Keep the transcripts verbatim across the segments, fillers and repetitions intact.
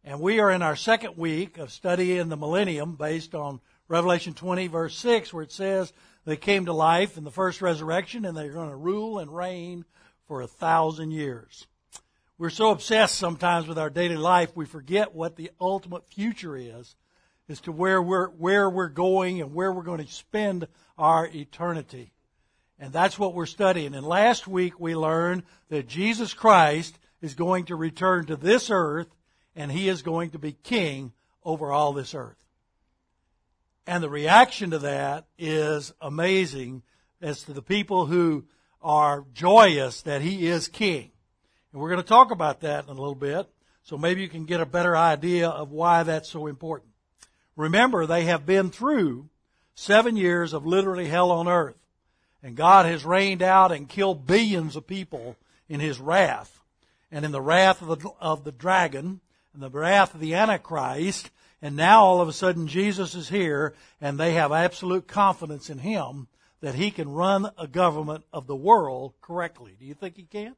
And we are in our second week of studying the millennium based on Revelation twenty, verse six, where it says they came to life in the first resurrection and they're going to rule and reign for a thousand years. We're so obsessed sometimes with our daily life, we forget what the ultimate future is, as to where we're, where we're going and where we're going to spend our eternity. And that's what we're studying. And last week we learned that Jesus Christ is going to return to this earth and He is going to be king over all this earth. And the reaction to that is amazing as to the people who are joyous that He is king. And we're going to talk about that in a little bit, so maybe you can get a better idea of why that's so important. Remember, they have been through seven years of literally hell on earth. And God has rained out and killed billions of people in His wrath. And in the wrath of the, of the dragon, and the wrath of the Antichrist, and now all of a sudden Jesus is here, and they have absolute confidence in Him that He can run a government of the world correctly. Do you think He can?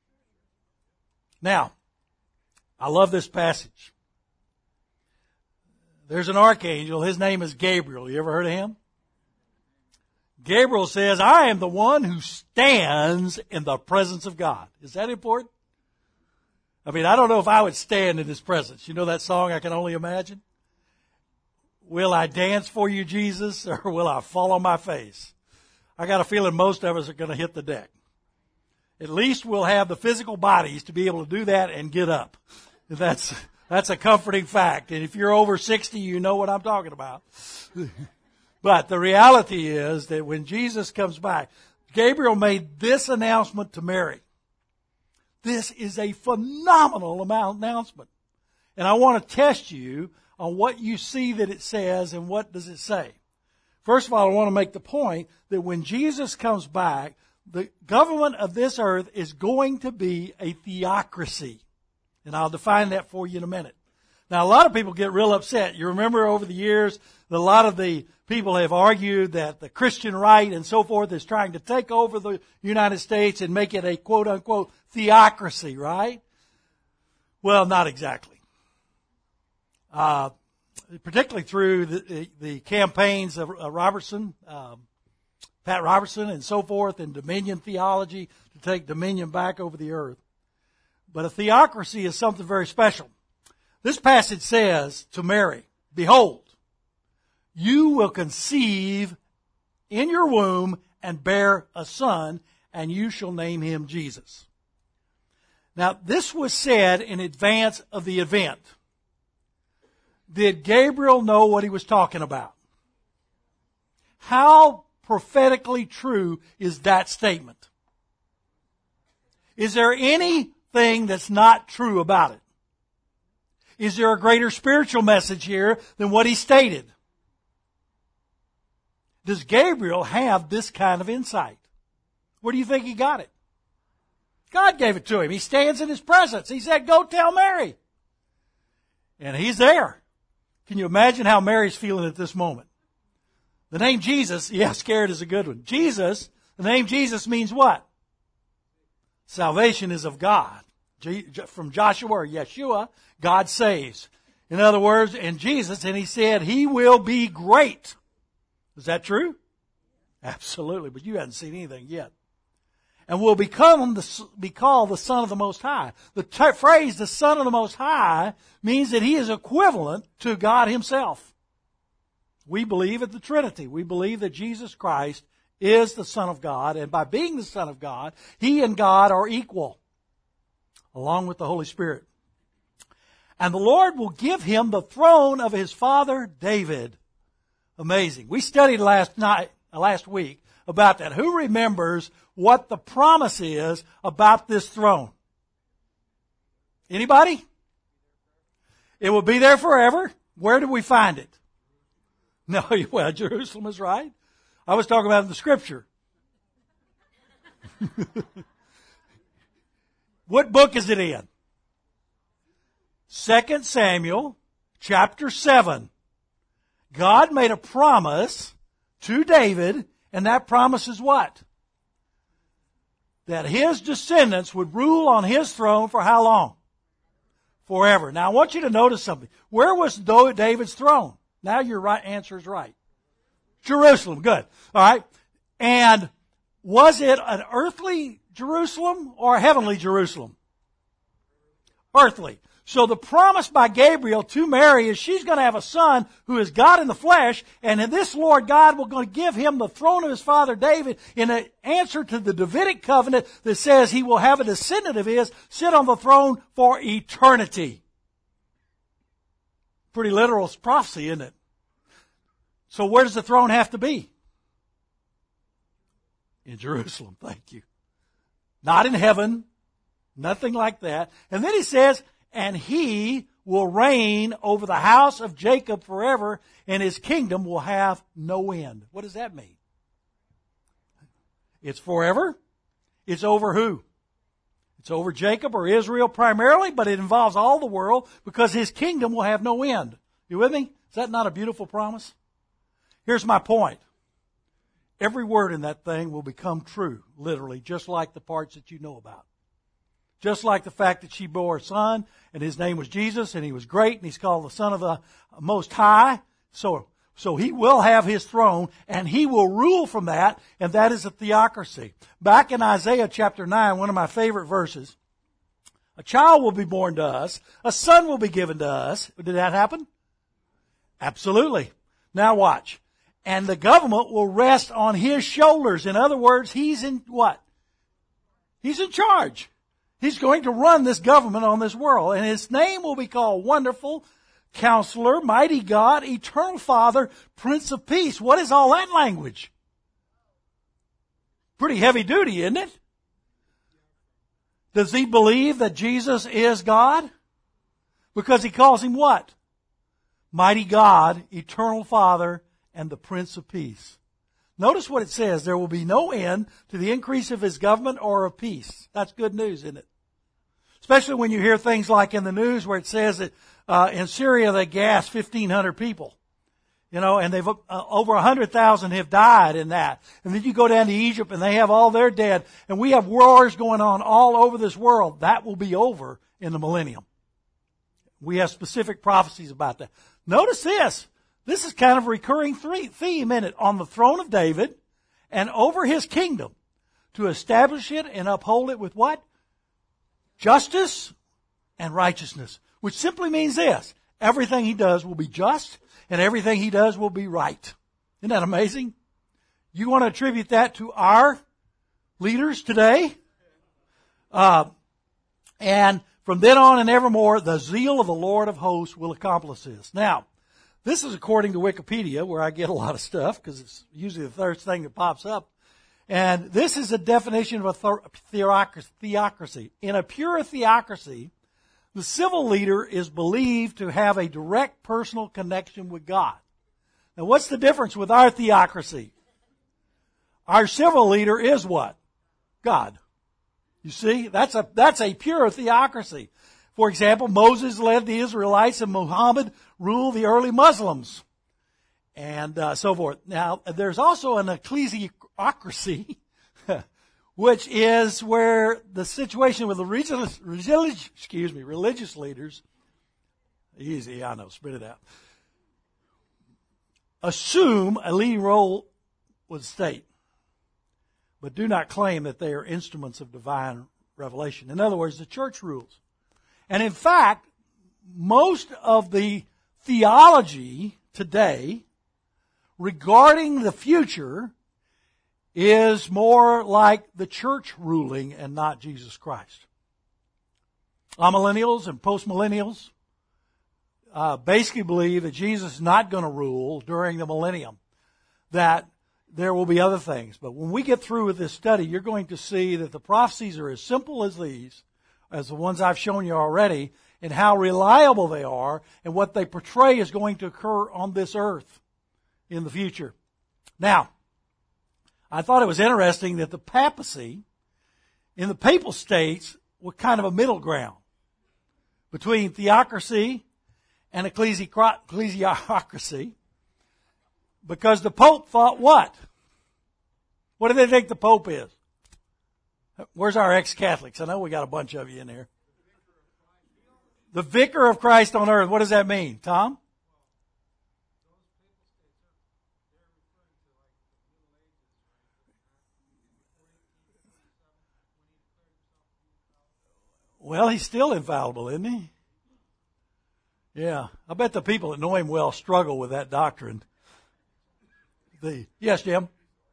Now, I love this passage. There's an archangel. His name is Gabriel. You ever heard of him? Gabriel says, I am the one who stands in the presence of God. Is that important? I mean, I don't know if I would stand in His presence. You know that song, I Can Only Imagine? Will I dance for you, Jesus, or will I fall on my face? I got a feeling most of us are going to hit the deck. At least we'll have the physical bodies to be able to do that and get up. That's, that's a comforting fact. And if you're over sixty, you know what I'm talking about. But the reality is that when Jesus comes back, Gabriel made this announcement to Mary. This is a phenomenal announcement. And I want to test you on what you see that it says and what does it say. First of all, I want to make the point that when Jesus comes back, the government of this earth is going to be a theocracy. And I'll define that for you in a minute. Now, a lot of people get real upset. You remember over the years that a lot of the people have argued that the Christian right and so forth is trying to take over the United States and make it a quote-unquote theocracy, right? Well, not exactly. Uh, particularly through the, the, the campaigns of uh, Robertson, um, Pat Robertson and so forth, and dominion theology to take dominion back over the earth. But a theocracy is something very special. This passage says to Mary, behold, you will conceive in your womb and bear a son, and you shall name him Jesus. Now, this was said in advance of the event. Did Gabriel know what he was talking about? How prophetically true is that statement? Is there anything that's not true about it? Is there a greater spiritual message here than what he stated? Does Gabriel have this kind of insight? Where do you think he got it? God gave it to him. He stands in His presence. He said, go tell Mary. And he's there. Can you imagine how Mary's feeling at this moment? The name Jesus, yeah, scared is a good one. Jesus, the name Jesus means what? Salvation is of God. From Joshua or Yeshua, God saves. In other words, in Jesus, and He said He will be great. Is that true? Absolutely, but you haven't seen anything yet. And will become the, be called the Son of the Most High. The t- phrase, the Son of the Most High, means that He is equivalent to God Himself. We believe in the Trinity. We believe that Jesus Christ is the Son of God, and by being the Son of God, He and God are equal, along with the Holy Spirit. And the Lord will give Him the throne of His father David. Amazing. We studied last night, last week about that. Who remembers what the promise is about this throne? Anybody? It will be there forever. Where do we find it? No, well, Jerusalem is right. I was talking about in the Scripture. What book is it in? Second Samuel chapter seven. God made a promise to David, and that promise is what? That his descendants would rule on his throne for how long? forever. Now I want you to notice something. Where was David's throne? Now your right answer is right. Jerusalem. Good. All right. And was it an earthly Jerusalem or a heavenly Jerusalem? Earthly. So the promise by Gabriel to Mary is she's going to have a son who is God in the flesh, and in this Lord God will going to give him the throne of his father David in an answer to the Davidic covenant that says he will have a descendant of his sit on the throne for eternity. Pretty literal prophecy, isn't it? So where does the throne have to be? In Jerusalem. Thank you. Not in heaven. Nothing like that. And then he says, and he will reign over the house of Jacob forever, and his kingdom will have no end. What does that mean? It's forever. It's over who? It's over Jacob or Israel primarily, but it involves all the world because his kingdom will have no end. You with me? Is that not a beautiful promise? Here's my point. Every word in that thing will become true, literally, just like the parts that you know about. Just like the fact that she bore a son, and his name was Jesus, and he was great, and he's called the Son of the Most High. So, so he will have his throne, and he will rule from that, and that is a theocracy. Back in Isaiah chapter nine, one of my favorite verses, a child will be born to us, a son will be given to us. Did that happen? Absolutely. Now watch. And the government will rest on his shoulders. In other words, he's in what? He's in charge. He's going to run this government on this world. And his name will be called Wonderful, Counselor, Mighty God, Eternal Father, Prince of Peace. What is all that language? Pretty heavy duty, isn't it? Does he believe that Jesus is God? Because he calls him what? Mighty God, Eternal Father, and the Prince of Peace. Notice what it says. There will be no end to the increase of his government or of peace. That's good news, isn't it? Especially when you hear things like in the news where it says that uh, in Syria they gassed fifteen hundred people. You know, and they've uh, over one hundred thousand have died in that. And then you go down to Egypt and they have all their dead. And we have wars going on all over this world. That will be over in the millennium. We have specific prophecies about that. Notice this. This is kind of a recurring theme in it. On the throne of David and over his kingdom to establish it and uphold it with what? Justice and righteousness. Which simply means this. Everything he does will be just and everything he does will be right. Isn't that amazing? You want to attribute that to our leaders today? Uh, and from then on and evermore, the zeal of the Lord of hosts will accomplish this. Now, this is according to Wikipedia, where I get a lot of stuff, because it's usually the first thing that pops up. And this is a definition of a theocracy. In a pure theocracy, the civil leader is believed to have a direct personal connection with God. Now, what's the difference with our theocracy? Our civil leader is what? God. You see, that's a, that's a pure theocracy. For example, Moses led the Israelites and Muhammad ruled the early Muslims. And uh, so forth. Now, there's also an ecclesiocracy, which is where the situation with the religious, religious, excuse me, religious leaders, easy, I know, spit it out, assume a leading role with the state, but do not claim that they are instruments of divine revelation. In other words, the church rules. And in fact, most of the theology today regarding the future is more like the church ruling and not Jesus Christ. Amillennials and postmillennials uh, basically believe that Jesus is not going to rule during the millennium, that there will be other things. But when we get through with this study, you're going to see that the prophecies are as simple as these, as the ones I've shown you already, and how reliable they are and what they portray is going to occur on this earth in the future. Now, I thought it was interesting that the papacy in the papal states were kind of a middle ground between theocracy and ecclesiocracy, because the Pope thought what? What do they think the Pope is? Where's our ex-Catholics? I know we got a bunch of you in here. The vicar of Christ on earth. What does that mean, Tom? Well, he's still infallible, isn't he? Yeah. I bet the people that know him well struggle with that doctrine. The, yes, Jim?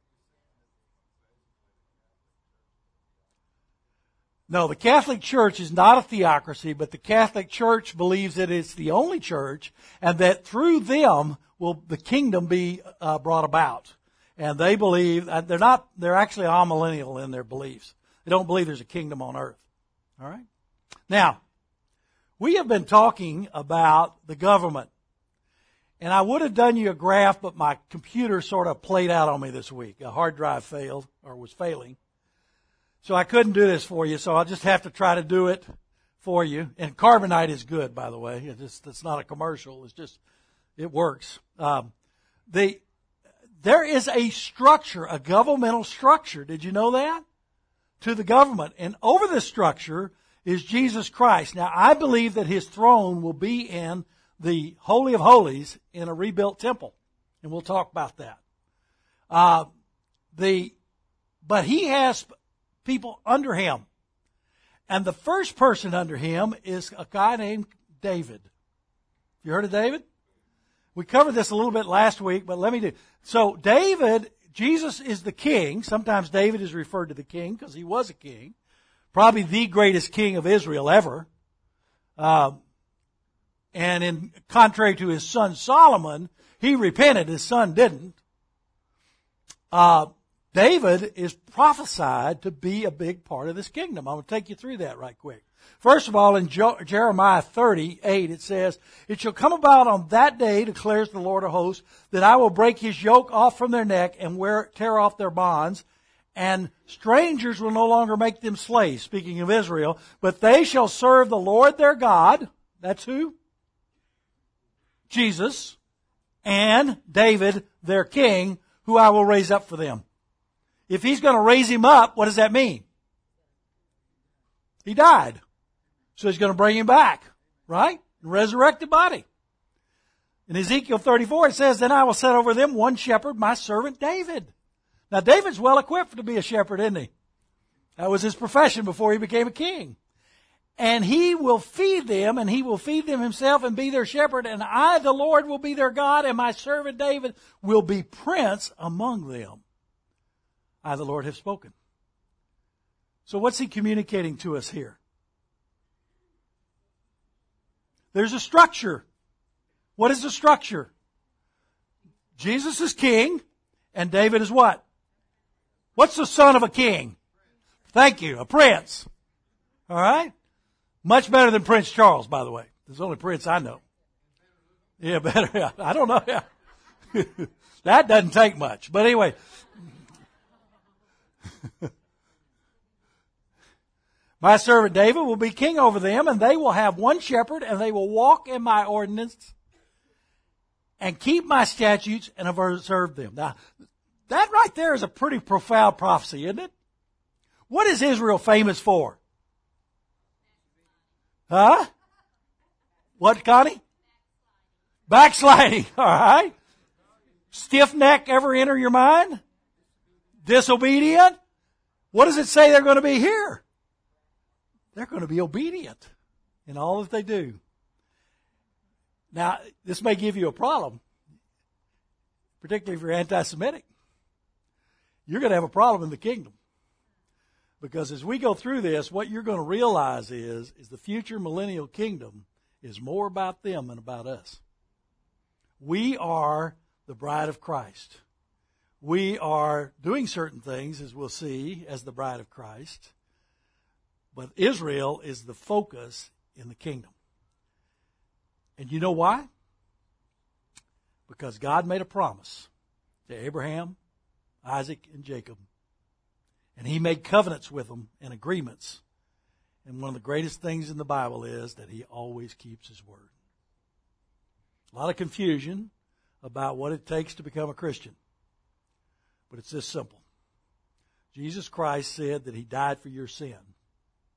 No, the Catholic Church is not a theocracy, but the Catholic Church believes that it's the only church and that through them will the kingdom be uh, brought about. And they believe, uh, they're not, they're actually amillennial in their beliefs. They don't believe there's a kingdom on earth. All right? Now, we have been talking about the government. And I would have done you a graph, but my computer sort of played out on me this week. A hard drive failed, or was failing. So I couldn't do this for you, so I'll just have to try to do it for you. And carbonite is good, by the way. It's, just, it's not a commercial. It's just, it works. Um, the, there is a structure, a governmental structure. Did you know that? To the government. And over this structure is Jesus Christ. Now, I believe that his throne will be in the Holy of Holies in a rebuilt temple. And we'll talk about that. Uh, the, but he has people under him. And the first person under him is a guy named David. You heard of David? We covered this a little bit last week, but let me do. So David, Jesus is the king. Sometimes David is referred to the king because he was a king. Probably the greatest king of Israel ever. Um, and in contrary to his son Solomon, he repented. His son didn't. Uh, David is prophesied to be a big part of this kingdom. I'm going to take you through that right quick. First of all, in Jeremiah thirty-eight, it says, "It shall come about on that day, declares the Lord of hosts, that I will break his yoke off from their neck and wear, tear off their bonds, and strangers will no longer make them slaves," speaking of Israel, "but they shall serve the Lord their God." That's who? Jesus. "And David their king, who I will raise up for them." If he's going to raise him up, what does that mean? He died. So he's going to bring him back, right? Resurrected body. In Ezekiel thirty-four, it says, "Then I will set over them one shepherd, my servant David." Now, David's well equipped to be a shepherd, isn't he? That was his profession before he became a king. "And he will feed them, and he will feed them himself and be their shepherd. And I, the Lord, will be their God, and my servant David will be prince among them. I, the Lord, have spoken." So what's he communicating to us here? There's a structure. What is the structure? Jesus is king, and David is what? What's the son of a king? Thank you, a prince. All right? Much better than Prince Charles, by the way. There's the only prince I know. Yeah, better. I don't know. That doesn't take much. But anyway. "My servant David will be king over them, and they will have one shepherd, and they will walk in my ordinance and keep my statutes and observe them." Now, that right there is a pretty profound prophecy, isn't it? What is Israel famous for? Huh? What, Connie? Backsliding, all right. Stiff neck ever enter your mind? Disobedient? What does it say they're going to be here? They're going to be obedient in all that they do. Now, this may give you a problem, particularly if you're anti-Semitic. You're going to have a problem in the kingdom. Because as we go through this, what you're going to realize is, is the future millennial kingdom is more about them than about us. We are the bride of Christ. We are doing certain things, as we'll see, as the bride of Christ. But Israel is the focus in the kingdom. And you know why? Because God made a promise to Abraham, Isaac, and Jacob. And he made covenants with them and agreements. And one of the greatest things in the Bible is that he always keeps his word. A lot of confusion about what it takes to become a Christian. But it's this simple. Jesus Christ said that he died for your sin.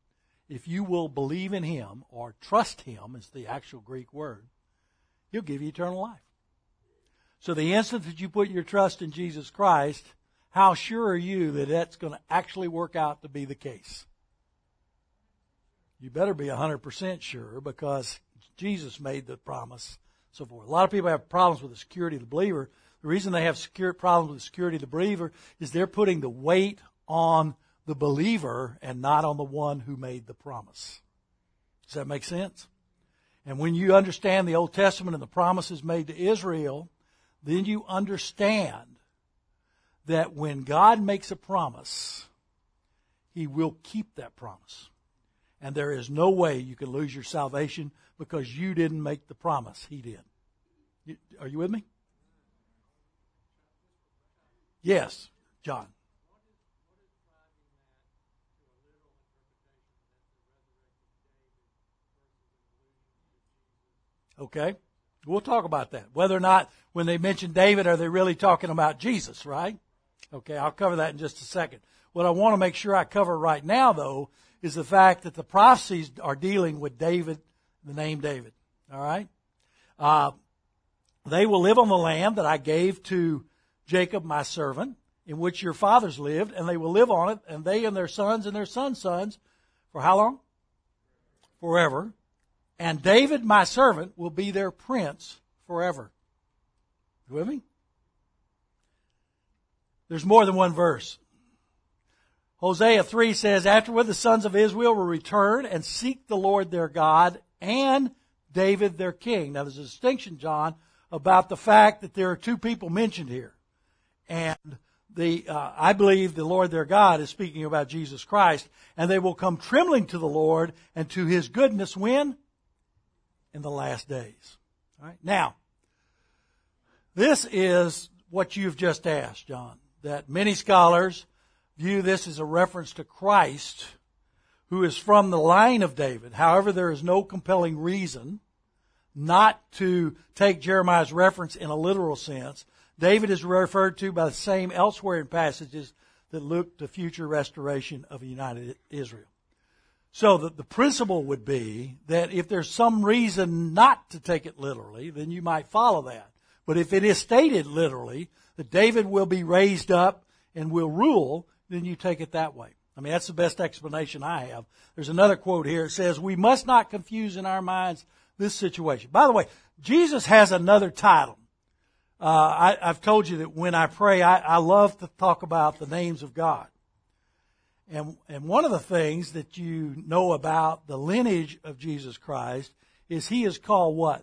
if you will believe in Him or trust Him is the actual Greek word, He'll give you eternal life. So the instant that you put your trust in Jesus Christ, how sure are you that that's going to actually work out to be the case? You better be one hundred percent sure, because Jesus made the promise. So forth. A lot of people have problems with the security of the believer. The reason they have secure problems with the security of the believer is they're putting the weight on the believer and not on the one who made the promise. Does that make sense? And when you understand the Old Testament and the promises made to Israel, then you understand that when God makes a promise, He will keep that promise. And there is no way you can lose your salvation because you didn't make the promise. He did. You, are you with me? Yes, John. Okay. We'll talk about that. Whether or not when they mention David, are they really talking about Jesus, right? Okay, I'll cover that in just a second. What I want to make sure I cover right now, though, is the fact that the prophecies are dealing with David, the name David. All right? Uh, they will live on the land that I gave to Jacob, my servant, in which your fathers lived, and they will live on it, and they and their sons and their sons' sons, for how long? Forever. And David, my servant, will be their prince forever. You with me? There's more than one verse. Hosea three says, afterward the sons of Israel will return and seek the Lord their God and David their king. Now there's a distinction, John, about the fact that there are two people mentioned here. And the uh, I believe the Lord their God is speaking about Jesus Christ. And they will come trembling to the Lord and to His goodness when? In the last days. All right. Now, this is what you've just asked, John, that many scholars view this as a reference to Christ, who is from the line of David. However, there is no compelling reason not to take Jeremiah's reference in a literal sense. David is referred to by the same elsewhere in passages that look to future restoration of a united Israel. So the, the principle would be that if there's some reason not to take it literally, then you might follow that. But if it is stated literally, that David will be raised up and will rule, then you take it that way. I mean, that's the best explanation I have. There's another quote here. It says, we must not confuse in our minds this situation. By the way, Jesus has another title. Uh, I, I've told you that when I pray, I, I love to talk about the names of God. And, and one of the things that you know about the lineage of Jesus Christ is He is called what?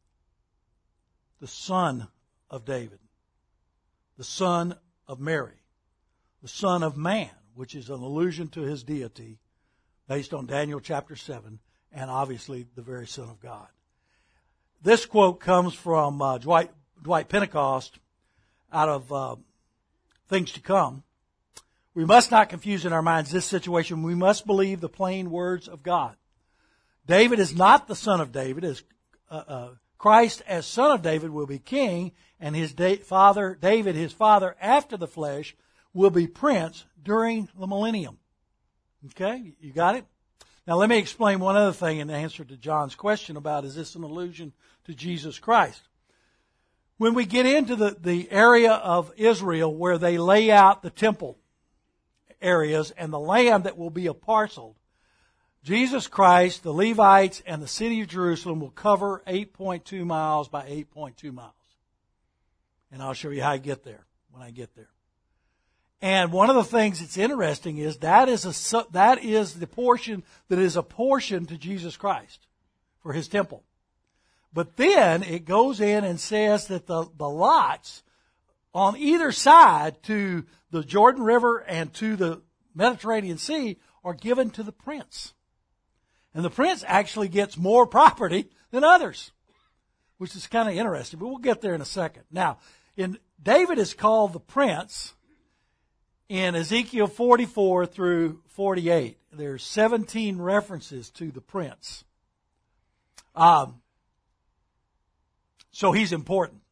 The Son of David. The Son of Mary. The Son of Man, which is an allusion to His deity based on Daniel chapter seven, and obviously the very Son of God. This quote comes from uh, Dwight, Dwight Pentecost out of uh, Things to Come. We must not confuse in our minds this situation. We must believe the plain words of God. David is not the son of David. As uh, uh, Christ, as son of David, will be king, and his da- father, David, his father, after the flesh, will be prince during the millennium. Okay, you got it? Now let me explain one other thing in answer to John's question about, is this an allusion to Jesus Christ? When we get into the, the area of Israel where they lay out the temple areas and the land that will be a parcel, Jesus Christ, the Levites, and the city of Jerusalem will cover eight point two miles by eight point two miles. And I'll show you how I get there when I get there. And one of the things that's interesting is that is a that is the portion that is a portion to Jesus Christ for His temple. But then it goes in and says that the, the lots on either side to the Jordan River and to the Mediterranean Sea are given to the prince. And the prince actually gets more property than others, which is kind of interesting, but we'll get there in a second. Now, in David is called the prince in Ezekiel forty-four through forty-eight. There's seventeen references to the prince. Um, so he's important.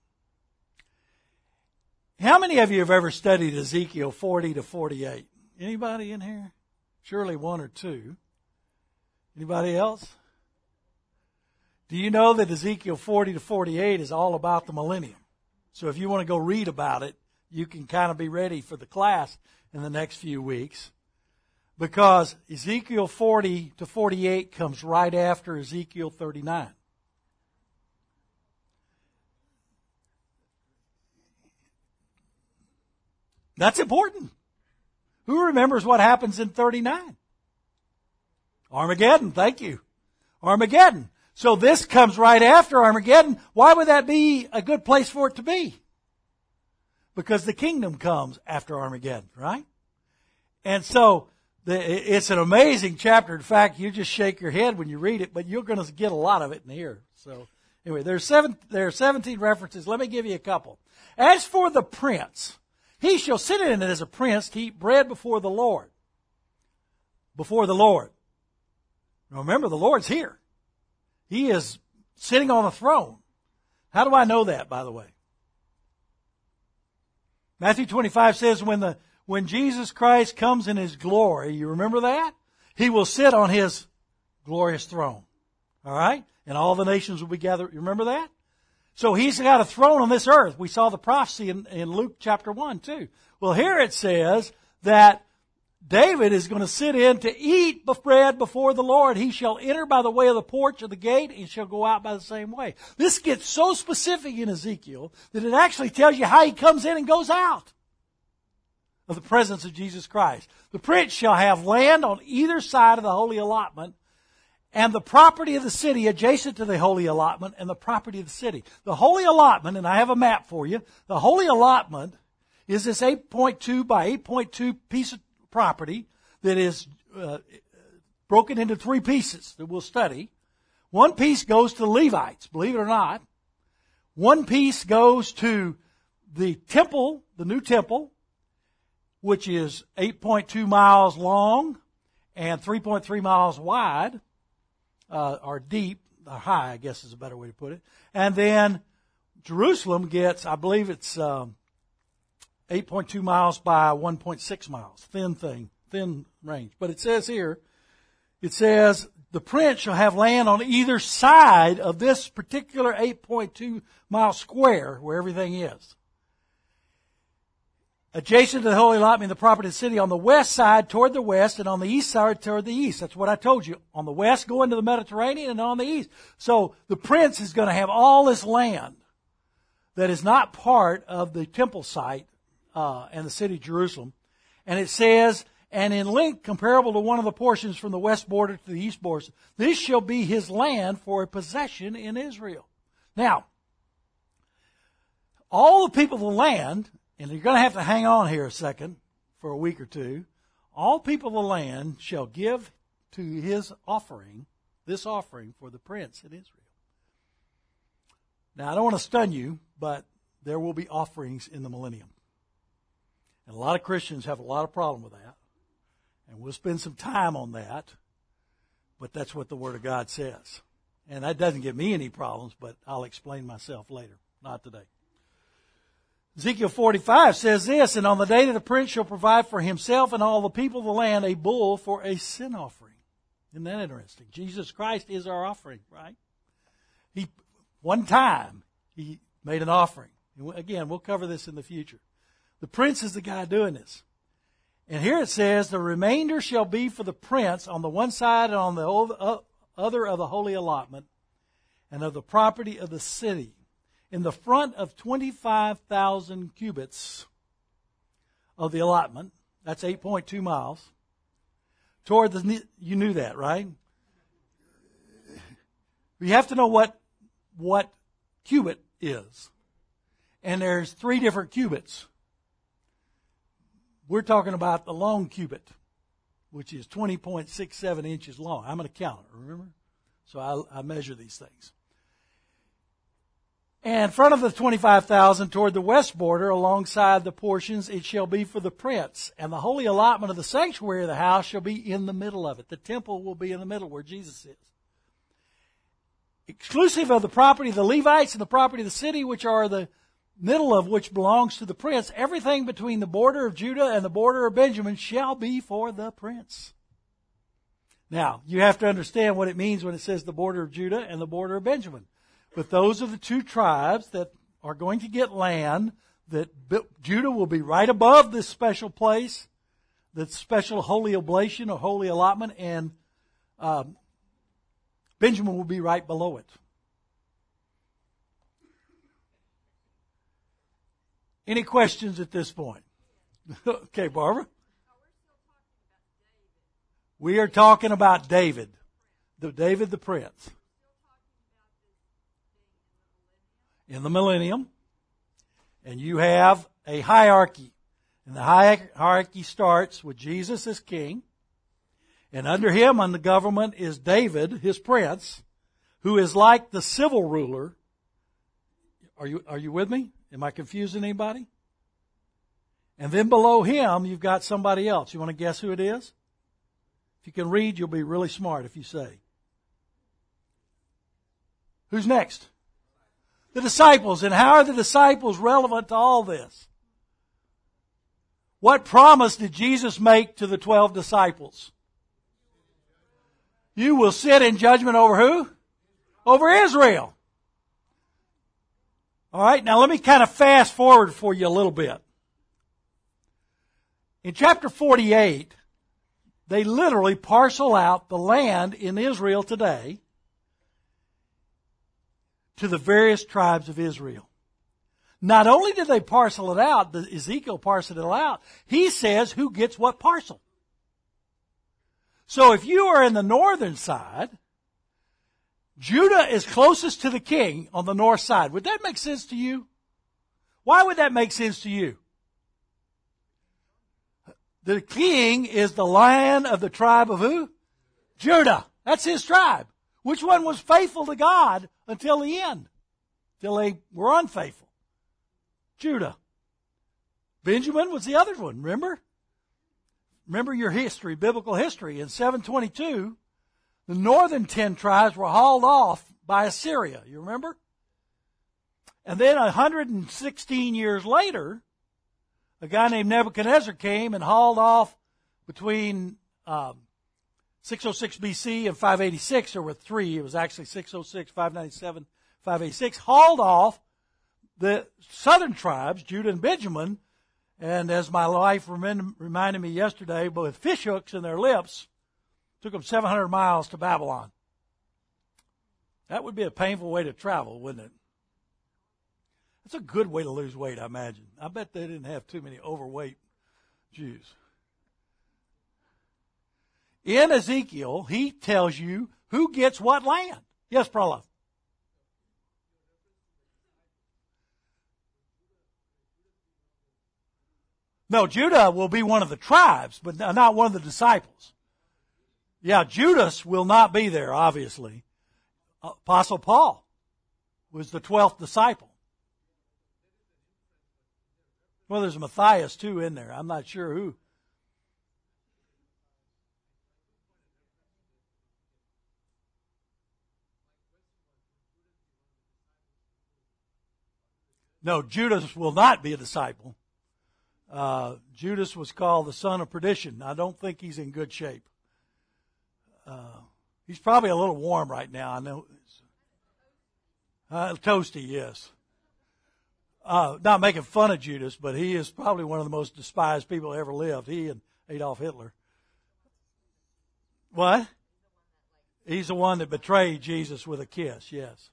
How many of you have ever studied Ezekiel forty to forty-eight? Anybody in here? Surely one or two. Anybody else? Do you know that Ezekiel forty to forty-eight is all about the millennium? So if you want to go read about it, you can kind of be ready for the class in the next few weeks. Because Ezekiel forty to forty-eight comes right after Ezekiel thirty-nine. That's important. Who remembers what happens in thirty-nine? Armageddon, thank you. Armageddon. So this comes right after Armageddon. Why would that be a good place for it to be? Because the kingdom comes after Armageddon, right? And so the, it's an amazing chapter. In fact, you just shake your head when you read it, but you're going to get a lot of it in here. So anyway, there's seven, there are seventeen references. Let me give you a couple. As for the prince, he shall sit in it as a prince to eat bread before the Lord. Before the Lord. Now remember, the Lord's here. He is sitting on the throne. How do I know that, by the way? Matthew twenty-five says when the when Jesus Christ comes in His glory, you remember that? He will sit on His glorious throne. All right? And all the nations will be gathered. You remember that? So He's got a throne on this earth. We saw the prophecy in, in Luke chapter one too. Well, here it says that David is going to sit in to eat bread before the Lord. He shall enter by the way of the porch of the gate and shall go out by the same way. This gets so specific in Ezekiel that it actually tells you how he comes in and goes out of the presence of Jesus Christ. The prince shall have land on either side of the holy allotment and the property of the city adjacent to the holy allotment and the property of the city. The holy allotment, and I have a map for you, the holy allotment is this eight point two by eight point two piece of property that is uh, broken into three pieces that we'll study. One piece goes to the Levites, believe it or not. One piece goes to the temple, the new temple, which is eight point two miles long and three point three miles wide, uh, or deep, or high, I guess is a better way to put it. And then Jerusalem gets, I believe it's um, eight point two miles by one point six miles. Thin thing, thin range. But it says here, it says, the prince shall have land on either side of this particular eight point two mile square where everything is. Adjacent to the holy allotment, the property of the city, on the west side toward the west and on the east side toward the east. That's what I told you. On the west going to the Mediterranean and on the east. So the prince is going to have all this land that is not part of the temple site uh, and the city of Jerusalem. And it says, and in length comparable to one of the portions from the west border to the east border, this shall be his land for a possession in Israel. Now, all the people of the land, and you're going to have to hang on here a second for a week or two. All people of the land shall give to his offering, this offering for the prince in Israel. Now, I don't want to stun you, but there will be offerings in the millennium. And a lot of Christians have a lot of problem with that. And we'll spend some time on that. But that's what the Word of God says. And that doesn't give me any problems, but I'll explain myself later. Not today. Ezekiel forty-five says this, and on the day that the prince shall provide for himself and all the people of the land a bull for a sin offering. Isn't that interesting? Jesus Christ is our offering, right? He, one time, he made an offering. And again, we'll cover this in the future. The prince is the guy doing this. And here it says, the remainder shall be for the prince on the one side and on the other of the holy allotment and of the property of the city. In the front of twenty-five thousand cubits of the allotment, that's eight point two miles, toward the, you knew that, right? You have to know what, what cubit is. And there's three different cubits. We're talking about the long cubit, which is twenty point six seven inches long. I'm going to count it, remember? So I, I measure these things. And in front of the twenty-five thousand toward the west border, alongside the portions, it shall be for the prince. And the holy allotment of the sanctuary of the house shall be in the middle of it. The temple will be in the middle where Jesus is. Exclusive of the property of the Levites and the property of the city, which are the middle of which belongs to the prince, everything between the border of Judah and the border of Benjamin shall be for the prince. Now, you have to understand what it means when it says the border of Judah and the border of Benjamin. But those are the two tribes that are going to get land, that Judah will be right above this special place, that special holy oblation or holy allotment, and um, Benjamin will be right below it. Any questions at this point? Okay, Barbara. We are talking about David, the David the Prince. In the millennium. And you have a hierarchy. And the hierarchy starts with Jesus as king. And under him on the government is David, his prince, who is like the civil ruler. Are you, are you with me? Am I confusing anybody? And then below him, you've got somebody else. You want to guess who it is? If you can read, you'll be really smart if you say. Who's next? The disciples. And how are the disciples relevant to all this? What promise did Jesus make to the twelve disciples? You will sit in judgment over who? Over Israel. All right, now let me kind of fast forward for you a little bit. In chapter forty-eight, they literally parcel out the land in Israel today to the various tribes of Israel. Not only did they parcel it out, Ezekiel parceled it out, he says who gets what parcel. So if you are in the northern side, Judah is closest to the king on the north side. Would that make sense to you? Why would that make sense to you? The king is the lion of the tribe of who? Judah. That's his tribe. Which one was faithful to God until the end? Till they were unfaithful. Judah. Benjamin was the other one, remember? Remember your history, biblical history. In seven twenty-two, the northern ten tribes were hauled off by Assyria. You remember? And then one hundred sixteen years later, a guy named Nebuchadnezzar came and hauled off between um, six oh six B C and five eighty-six. There were three. It was actually six oh six, five ninety-seven, five eighty-six. Hauled off the southern tribes, Judah and Benjamin. And as my wife reminded me yesterday, with fish hooks in their lips, took them seven hundred miles to Babylon. That would be a painful way to travel, wouldn't it? That's a good way to lose weight, I imagine. I bet they didn't have too many overweight Jews. In Ezekiel, he tells you who gets what land. Yes, Prahlad. No, Judah will be one of the tribes, but not one of the disciples. Yeah, Judas will not be there, obviously. Apostle Paul was the twelfth disciple. Well, there's Matthias, too, in there. I'm not sure who. No, Judas will not be a disciple. Uh, Judas was called the son of perdition. I don't think he's in good shape. Uh, he's probably a little warm right now. I know. Uh, toasty, yes. Uh, not making fun of Judas, but he is probably one of the most despised people who ever lived. He and Adolf Hitler. What? He's the one that betrayed Jesus with a kiss, yes.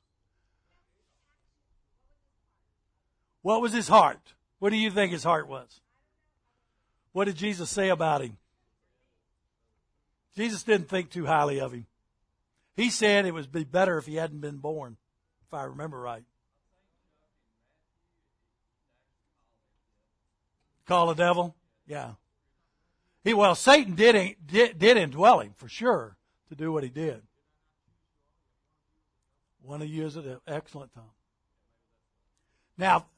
What was his heart? What do you think his heart was? What did Jesus say about him? Jesus didn't think too highly of him. He said it would be better if he hadn't been born, if I remember right. Call the devil? Yeah. He, well, Satan did, did, did indwell him, for sure, to do what he did. Want to use it? Excellent, Tom. Now,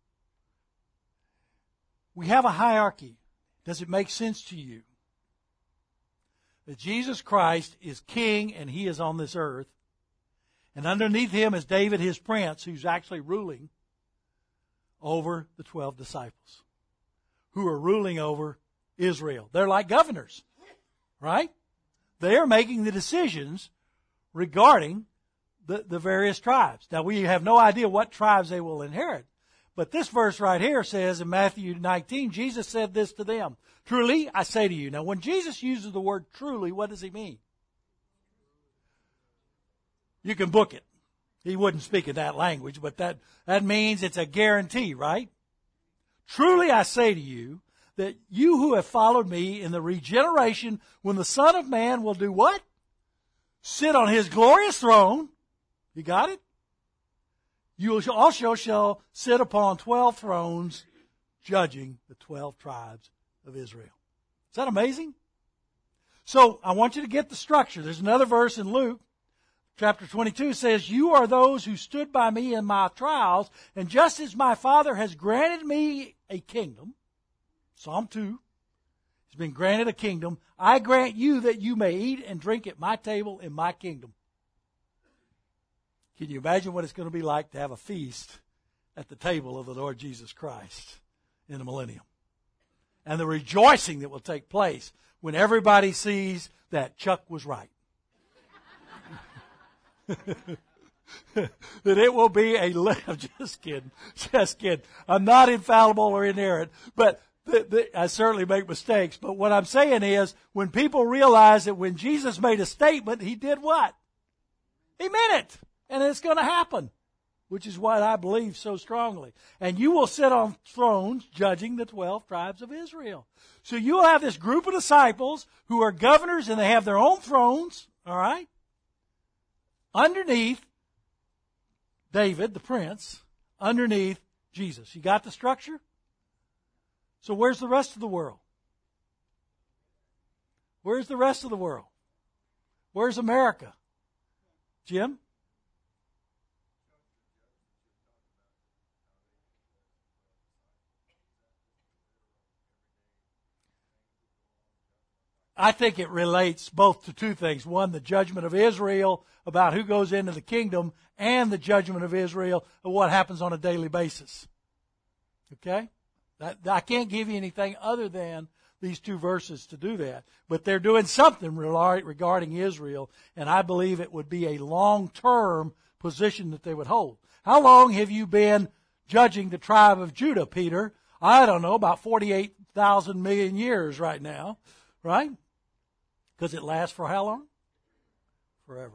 we have a hierarchy. Does it make sense to you that Jesus Christ is king and he is on this earth, and underneath him is David, his prince, who's actually ruling over the twelve disciples, who are ruling over Israel? They're like governors, right? They are making the decisions regarding the, the various tribes. Now, we have no idea what tribes they will inherit. But this verse right here says in Matthew nineteen, Jesus said this to them. Truly, I say to you. Now, when Jesus uses the word truly, what does he mean? You can book it. He wouldn't speak in that language, but that, that means it's a guarantee, right? Truly, I say to you, that you who have followed me in the regeneration, when the Son of Man will do what? Sit on his glorious throne. You got it? You also shall sit upon twelve thrones, judging the twelve tribes of Israel. Is that amazing? So, I want you to get the structure. There's another verse in Luke, chapter twenty-two, says, you are those who stood by me in my trials, and just as my Father has granted me a kingdom, Psalm two, he's been granted a kingdom, I grant you that you may eat and drink at my table in my kingdom. Can you imagine what it's going to be like to have a feast at the table of the Lord Jesus Christ in the millennium? And the rejoicing that will take place when everybody sees that Chuck was right. That it will be a, I'm just kidding, just kidding. I'm not infallible or inerrant, but the, the, I certainly make mistakes. But what I'm saying is, when people realize that when Jesus made a statement, he did what? He meant it. And it's going to happen, which is what I believe so strongly. And you will sit on thrones judging the twelve tribes of Israel. So you will have this group of disciples who are governors and they have their own thrones, all right? Underneath David, the prince, underneath Jesus. You got the structure? So where's the rest of the world? Where's the rest of the world? Where's America? Jim? I think it relates both to two things. One, the judgment of Israel about who goes into the kingdom, and the judgment of Israel of what happens on a daily basis. Okay? That, I can't give you anything other than these two verses to do that. But they're doing something regarding Israel, and I believe it would be a long-term position that they would hold. How long have you been judging the tribe of Judah, Peter? I don't know, about forty-eight thousand million years right now, right? Because it lasts for how long? Forever.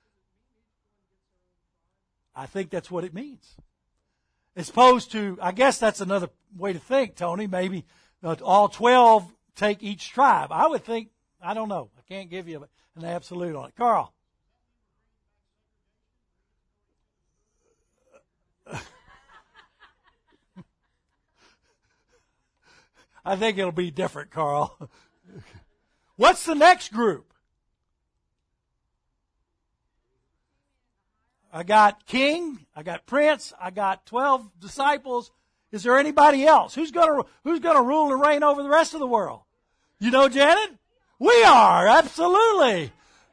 I think that's what it means. As opposed to, I guess that's another way to think, Tony. Maybe uh, all twelve take each tribe. I would think, I don't know. I can't give you an absolute on it. Carl. I think it'll be different, Carl. What's the next group? I got king, I got prince, I got twelve disciples. Is there anybody else? Who's gonna, who's gonna rule and reign over the rest of the world? You know, Janet? We are, absolutely.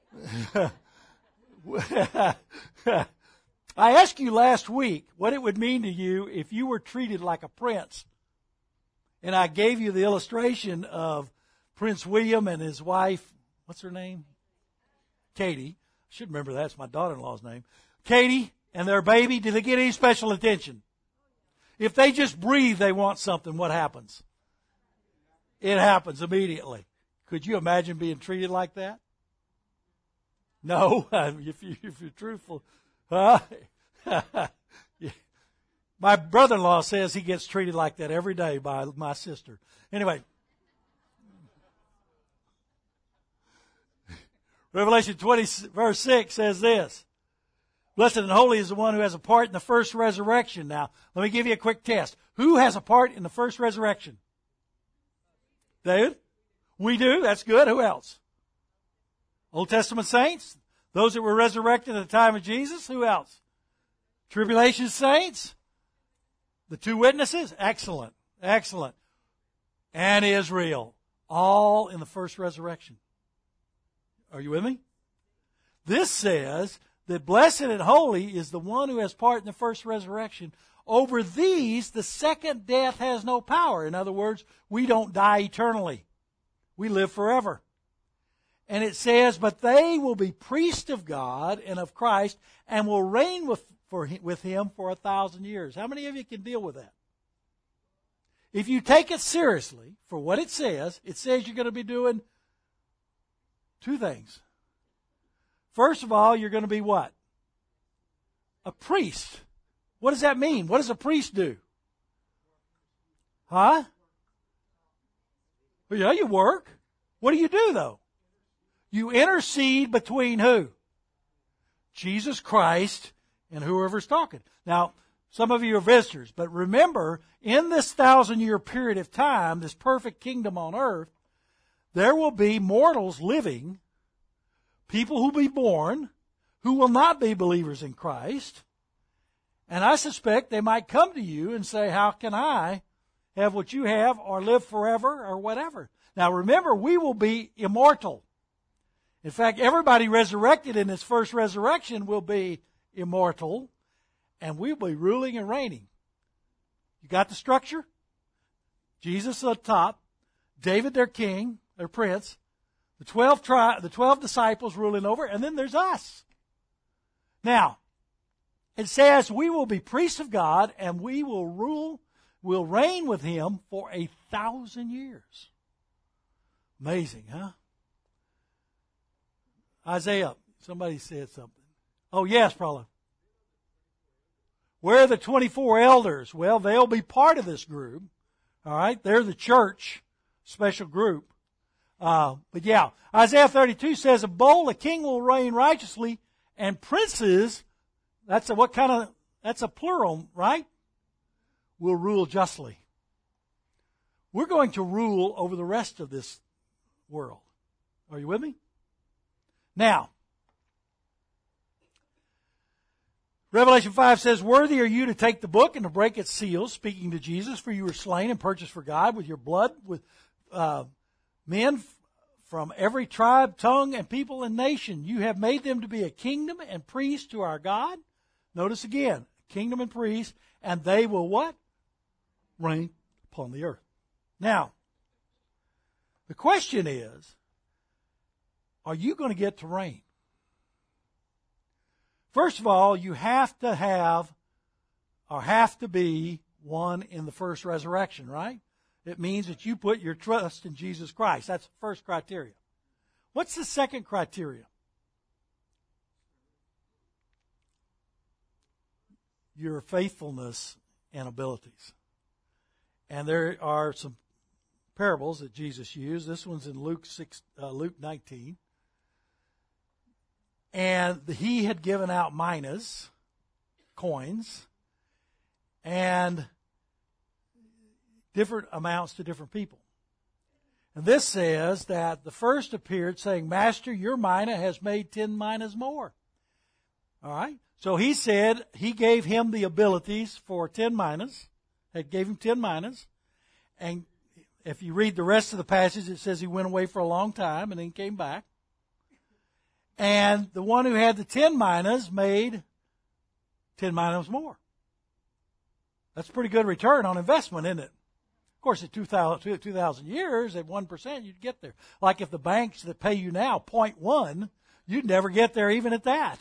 I asked you last week what it would mean to you if you were treated like a prince. And I gave you the illustration of Prince William and his wife, what's her name? Katie. I should remember that's my daughter-in-law's name. Katie and their baby, do they get any special attention? If they just breathe, they want something, what happens? It happens immediately. Could you imagine being treated like that? No, if, you, if you're truthful. Huh? My brother-in-law says he gets treated like that every day by my sister. Anyway. Revelation twenty, verse six says this. Blessed and holy is the one who has a part in the first resurrection. Now, let me give you a quick test. Who has a part in the first resurrection? David? We do. That's good. Who else? Old Testament saints? Those that were resurrected at the time of Jesus? Who else? Tribulation saints? The two witnesses? Excellent. Excellent. And Israel. All in the first resurrection. Are you with me? This says that blessed and holy is the one who has part in the first resurrection. Over these, the second death has no power. In other words, we don't die eternally. We live forever. And it says, but they will be priests of God and of Christ and will reign with, for, with him for a thousand years. How many of you can deal with that? If you take it seriously for what it says, it says you're going to be doing two things. First of all, you're going to be what? A priest. What does that mean? What does a priest do? Huh? Well, yeah, you work. What do you do, though? You intercede between who? Jesus Christ and whoever's talking. Now, some of you are visitors, but remember, in this thousand-year period of time, this perfect kingdom on earth, there will be mortals living, people who will be born, who will not be believers in Christ. And I suspect they might come to you and say, how can I have what you have or live forever or whatever? Now remember, we will be immortal. In fact, everybody resurrected in this first resurrection will be immortal, and we'll be ruling and reigning. You got the structure? Jesus at the top, David their king, their prince, the twelve tri- the twelve disciples ruling over, and then there's us. Now, it says we will be priests of God, and we will rule, will reign with him for a thousand years. Amazing, huh? Isaiah, somebody said something. Oh, yes, probably. Where are the twenty-four elders? Well, they'll be part of this group. All right? They're the church special group. Uh, but yeah, Isaiah thirty-two says, of bold a king will reign righteously, and princes, that's a what kind of, that's a plural, right? Will rule justly. We're going to rule over the rest of this world. Are you with me? Now, Revelation five says, worthy are you to take the book and to break its seals, speaking to Jesus, for you were slain and purchased for God with your blood, with uh, men f- from every tribe, tongue, and people and nation. You have made them to be a kingdom and priests to our God. Notice again, kingdom and priests, and they will what? Reign upon the earth. Now, the question is, are you going to get to reign? First of all, you have to have, or have to be, one in the first resurrection, right? It means that you put your trust in Jesus Christ. That's the first criteria. What's the second criteria? Your faithfulness and abilities. And there are some parables that Jesus used. This one's in Luke six, uh, Luke nineteen. And he had given out minas, coins, and different amounts to different people. And this says that the first appeared saying, Master, your mina has made ten minas more. All right? So he said he gave him the abilities for ten minas, had gave him ten minas. And if you read the rest of the passage, it says he went away for a long time and then came back. And the one who had the ten minas made ten minas more. That's a pretty good return on investment, isn't it? Of course, at two thousand years, at one percent, you'd get there. Like if the banks that pay you now zero point one, you'd never get there even at that.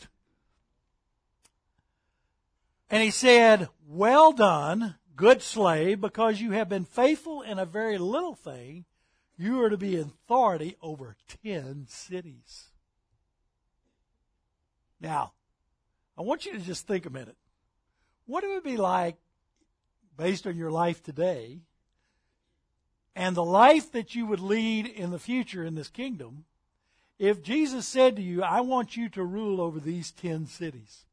And he said, well done, good slave, because you have been faithful in a very little thing, you are to be in authority over ten cities. Now, I want you to just think a minute. What it would be like, based on your life today, and the life that you would lead in the future in this kingdom, if Jesus said to you, I want you to rule over these ten cities?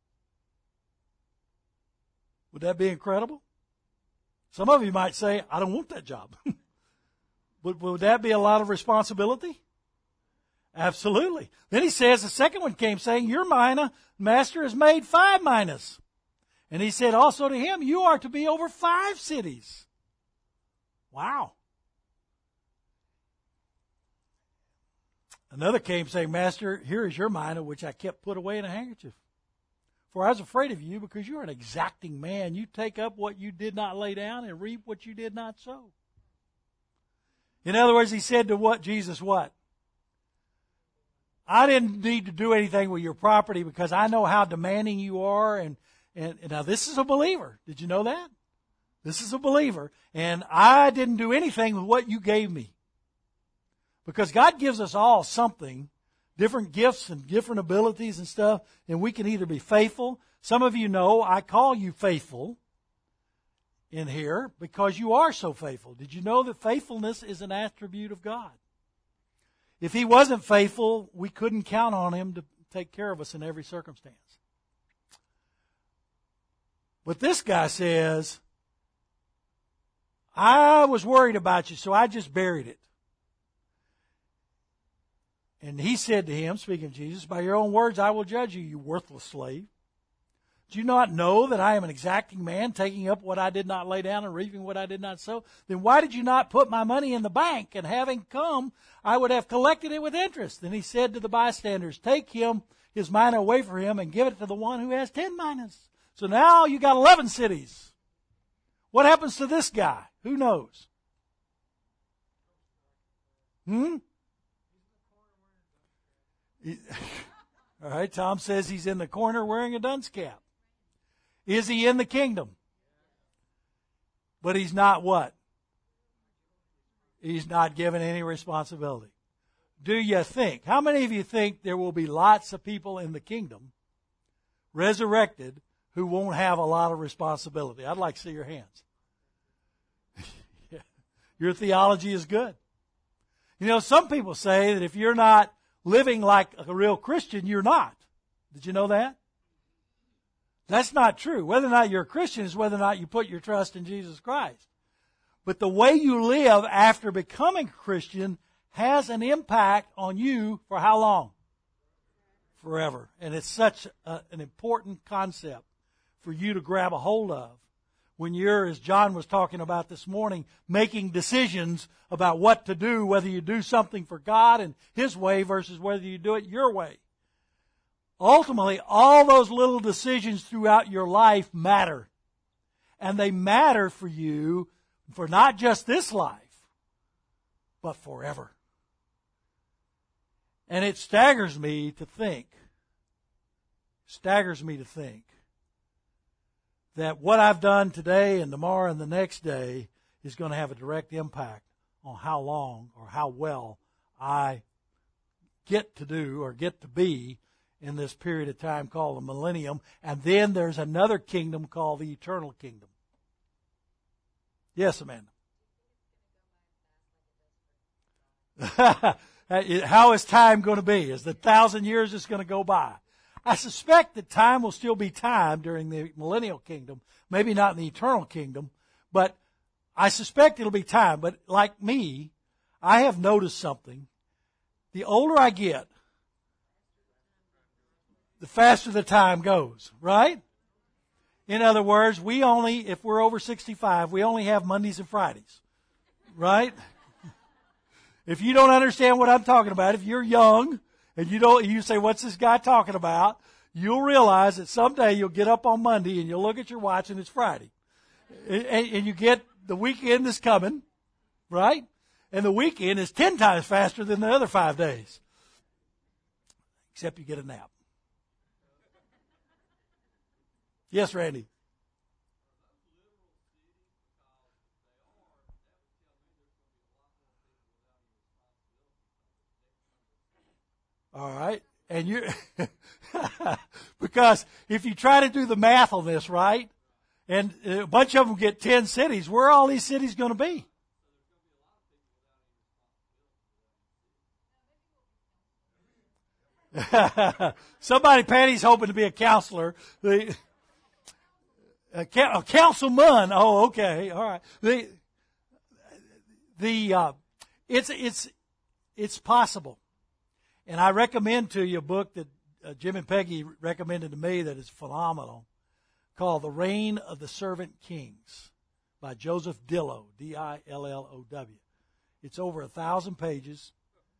Would that be incredible? Some of you might say, I don't want that job. But would that be a lot of responsibility? Absolutely. Then he says, the second one came saying, your mina, master, has made five minas. And he said also to him, you are to be over five cities. Wow. Another came saying, Master, here is your mina, which I kept put away in a handkerchief. For I was afraid of you, because you are an exacting man. You take up what you did not lay down and reap what you did not sow. In other words, he said to what Jesus what? I didn't need to do anything with your property because I know how demanding you are. And, and, and now this is a believer. Did you know that? This is a believer. And I didn't do anything with what you gave me. Because God gives us all something, different gifts and different abilities and stuff, and we can either be faithful. Some of you know I call you faithful in here because you are so faithful. Did you know that faithfulness is an attribute of God? If He wasn't faithful, we couldn't count on Him to take care of us in every circumstance. But this guy says, I was worried about you, so I just buried it. And he said to him, speaking of Jesus, by your own words I will judge you, you worthless slave. Do you not know that I am an exacting man, taking up what I did not lay down and reaping what I did not sow? Then why did you not put my money in the bank? And having come, I would have collected it with interest. Then he said to the bystanders, take him, his mina away from him, and give it to the one who has ten minas. So now you got eleven cities. What happens to this guy? Who knows? Hmm? All right, Tom says he's in the corner wearing a dunce cap. Is he in the kingdom? But he's not what? He's not given any responsibility. Do you think? How many of you think there will be lots of people in the kingdom resurrected who won't have a lot of responsibility? I'd like to see your hands. Your theology is good. You know, some people say that if you're not living like a real Christian, you're not. Did you know that? That's not true. Whether or not you're a Christian is whether or not you put your trust in Jesus Christ. But the way you live after becoming a Christian has an impact on you for how long? Forever. And it's such a, an important concept for you to grab a hold of when you're, as John was talking about this morning, making decisions about what to do, whether you do something for God and His way versus whether you do it your way. Ultimately, all those little decisions throughout your life matter. And they matter for you for not just this life, but forever. And it staggers me to think, staggers me to think, that what I've done today and tomorrow and the next day is going to have a direct impact on how long or how well I get to do or get to be in this period of time called the millennium. And then there's another kingdom called the eternal kingdom. Yes, Amanda. How is time going to be? Is the thousand years just going to go by? I suspect that time will still be time during the millennial kingdom. Maybe not in the eternal kingdom, but I suspect it'll be time. But like me, I have noticed something. The older I get, the faster the time goes, right? In other words, we only, if we're over sixty-five, we only have Mondays and Fridays, right? If you don't understand what I'm talking about, if you're young and you don't, you say, what's this guy talking about? You'll realize that someday you'll get up on Monday and you'll look at your watch and it's Friday. And, and you get the weekend is coming, right? And the weekend is ten times faster than the other five days. Except you get a nap. Yes, Randy. All right. And you because if you try to do the math on this, right, and a bunch of them get ten cities, where are all these cities going to be? Somebody, Patty's hoping to be a counselor. The, a, a councilman. Oh, okay. All right. The, the, uh, it's, it's, it's possible. And I recommend to you a book that uh, Jim and Peggy recommended to me that is phenomenal, called The Reign of the Servant Kings by Joseph Dillow, D I L L O W. It's over a thousand pages,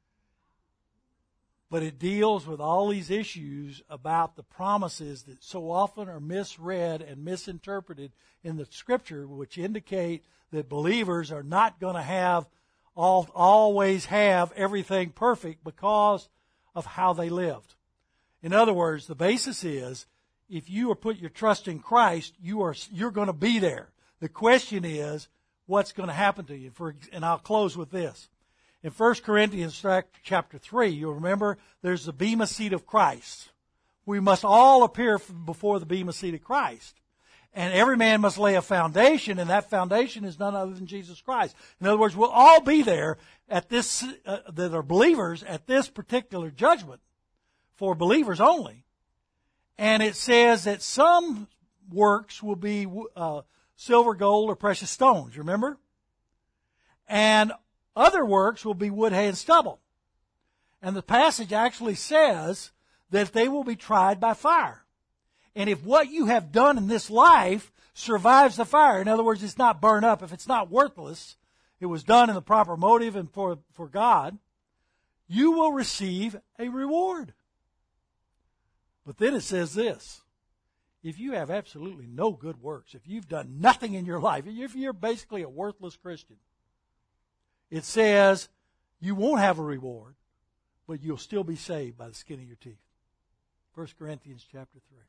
but it deals with all these issues about the promises that so often are misread and misinterpreted in the Scripture, which indicate that believers are not going to have all, always have everything perfect because of how they lived. In other words, the basis is, if you are put your trust in Christ, you are, you're going to be there. The question is, what's going to happen to you? For, and I'll close with this. In First Corinthians chapter three, you'll remember there's the bema seat of Christ. We must all appear before the bema seat of Christ. And every man must lay a foundation, and that foundation is none other than Jesus Christ. In other words, we'll all be there at this, uh, that are believers at this particular judgment for believers only. And it says that some works will be uh, silver, gold, or precious stones, remember? And other works will be wood, hay, and stubble. And the passage actually says that they will be tried by fire. And if what you have done in this life survives the fire, in other words, it's not burned up, if it's not worthless, it was done in the proper motive and for, for God, you will receive a reward. But then it says this, if you have absolutely no good works, if you've done nothing in your life, if you're basically a worthless Christian, it says you won't have a reward, but you'll still be saved by the skin of your teeth. First Corinthians chapter three.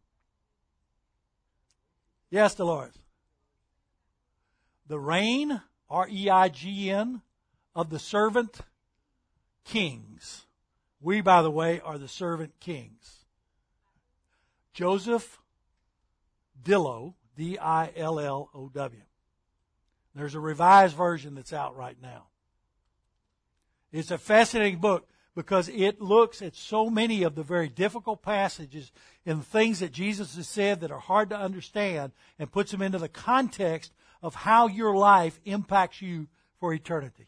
Yes, Dolores. The reign, R E I G N, of the servant kings. We, by the way, are the servant kings. Joseph Dillow, D I L L O W. There's a revised version that's out right now. It's a fascinating book because it looks at so many of the very difficult passages and things that Jesus has said that are hard to understand and puts them into the context of how your life impacts you for eternity.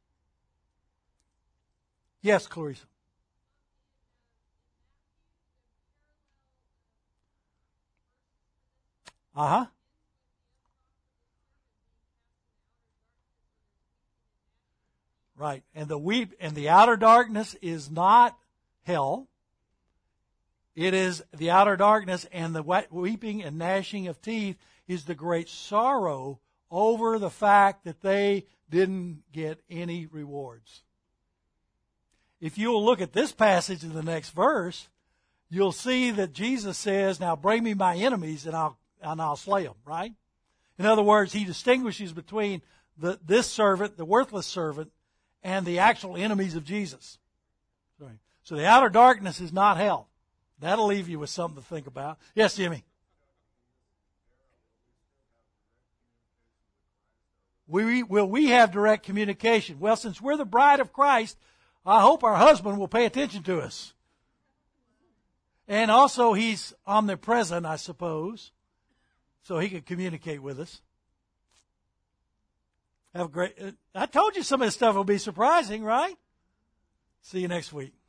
Yes, Clarissa. Uh-huh. Right. And the weep and the outer darkness is not hell. It is the outer darkness, and the weeping and gnashing of teeth is the great sorrow over the fact that they didn't get any rewards. If you'll look at this passage in the next verse, you'll see that Jesus says, now bring me my enemies and I'll and I'll slay them, right? In other words, he distinguishes between the, this servant, the worthless servant, and the actual enemies of Jesus. Sorry. So the outer darkness is not hell. That'll leave you with something to think about. Yes, Jimmy? We, will we have direct communication? Well, since we're the bride of Christ, I hope our husband will pay attention to us. And also he's omnipresent, I suppose, so he can communicate with us. Have a great, I told you some of this stuff will be surprising, right? See you next week.